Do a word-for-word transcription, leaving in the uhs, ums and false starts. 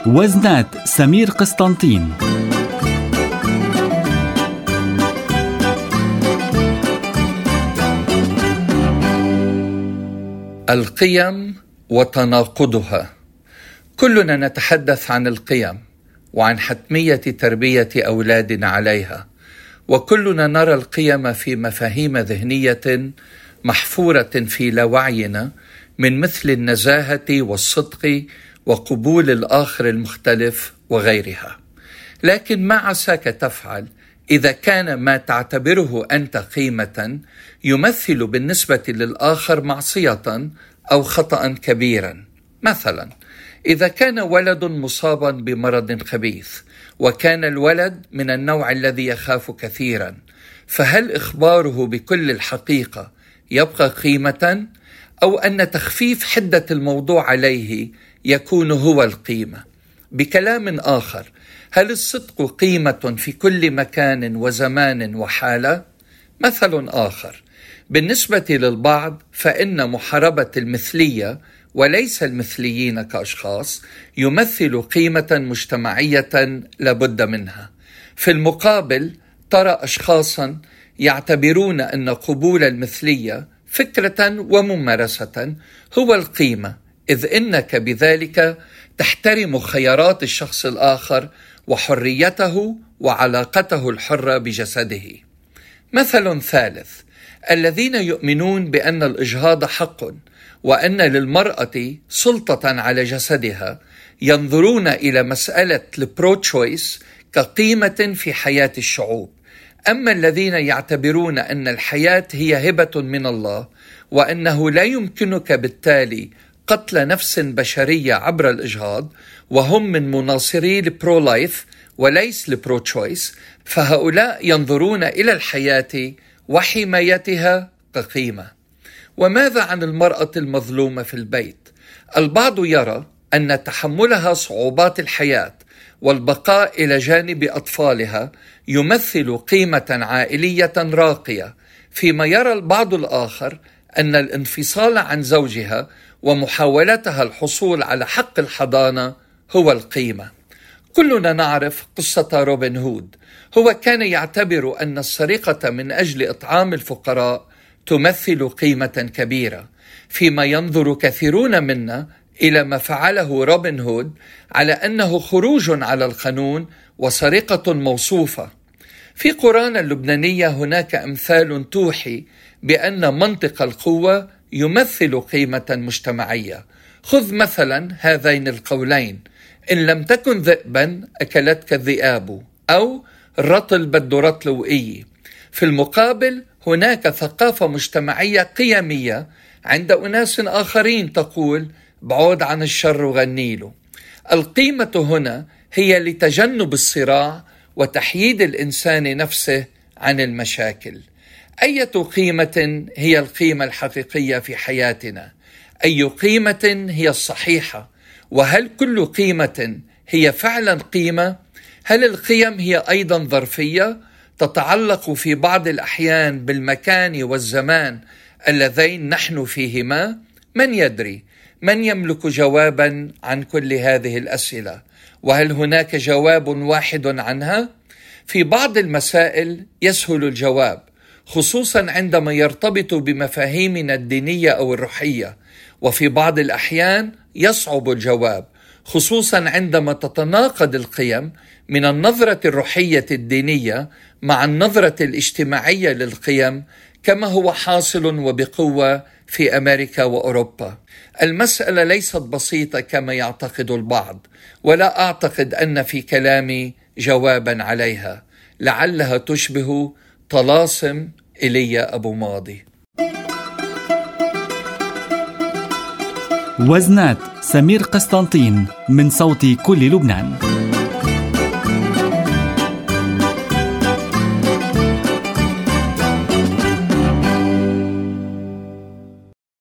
وزنات سمير قسطنطين. القيم وتناقضها. كلنا نتحدث عن القيم وعن حتمية تربية أولادنا عليها، وكلنا نرى القيم في مفاهيم ذهنية محفورة في لاوعينا من مثل النزاهة والصدق وقبول الآخر المختلف وغيرها. لكن ما عساك تفعل إذا كان ما تعتبره أنت قيمة يمثل بالنسبة للآخر معصية أو خطأ كبيرا؟ مثلا إذا كان ولد مصابا بمرض خبيث وكان الولد من النوع الذي يخاف كثيرا، فهل إخباره بكل الحقيقة يبقى قيمة، أو أن تخفيف حدة الموضوع عليه يكون هو القيمة؟ بكلام آخر، هل الصدق قيمة في كل مكان وزمان وحالة؟ مثل آخر، بالنسبة للبعض فإن محاربة المثلية وليس المثليين كأشخاص يمثل قيمة مجتمعية لابد منها. في المقابل ترى أشخاصا يعتبرون أن قبول المثلية فكرة وممارسة هو القيمة، إذ إنك بذلك تحترم خيارات الشخص الآخر وحريته وعلاقته الحرة بجسده. مثل ثالث، الذين يؤمنون بأن الإجهاض حق وأن للمرأة سلطة على جسدها ينظرون إلى مسألة البرو تشويس كقيمة في حياة الشعوب. أما الذين يعتبرون أن الحياة هي هبة من الله وأنه لا يمكنك بالتالي قتل نفس بشرية عبر الإجهاض، وهم من مناصري البرو لايف وليس البرو تشويس، فهؤلاء ينظرون إلى الحياة وحمايتها كقيمة. وماذا عن المرأة المظلومة في البيت؟ البعض يرى أن تحملها صعوبات الحياة والبقاء إلى جانب أطفالها يمثل قيمة عائلية راقية، فيما يرى البعض الآخر أن الانفصال عن زوجها ومحاولتها الحصول على حق الحضانة هو القيمة. كلنا نعرف قصة روبن هود. هو كان يعتبر أن السرقة من أجل إطعام الفقراء تمثل قيمة كبيرة، فيما ينظر كثيرون منا إلى ما فعله روبن هود على أنه خروج على القانون وسرقة موصوفة. في قرانا اللبنانية هناك أمثال توحي بأن منطق القوة يمثل قيمة مجتمعية. خذ مثلا هذين القولين: إن لم تكن ذئبا أكلتك الذئاب، أو الرطل بده رطل وقية. في المقابل هناك ثقافة مجتمعية قيمية عند أناس آخرين تقول بعود عن الشر وغنيله. القيمة هنا هي لتجنب الصراع وتحييد الإنسان نفسه عن المشاكل. أية قيمة هي القيمة الحقيقية في حياتنا؟ أي قيمة هي الصحيحة؟ وهل كل قيمة هي فعلا قيمة؟ هل القيم هي أيضا ظرفية تتعلق في بعض الأحيان بالمكان والزمان اللذين نحن فيهما؟ من يدري؟ من يملك جوابا عن كل هذه الأسئلة؟ وهل هناك جواب واحد عنها؟ في بعض المسائل يسهل الجواب، خصوصا عندما يرتبط بمفاهيمنا الدينية أو الروحية، وفي بعض الأحيان يصعب الجواب، خصوصا عندما تتناقض القيم من النظرة الروحية الدينية مع النظرة الاجتماعية للقيم، كما هو حاصل وبقوة في أمريكا وأوروبا. المسألة ليست بسيطة كما يعتقد البعض، ولا أعتقد أن في كلامي جوابا عليها. لعلها تشبه طلاسم إيليا أبو ماضي. وزنات سمير قسطنطين، من صوت كل لبنان.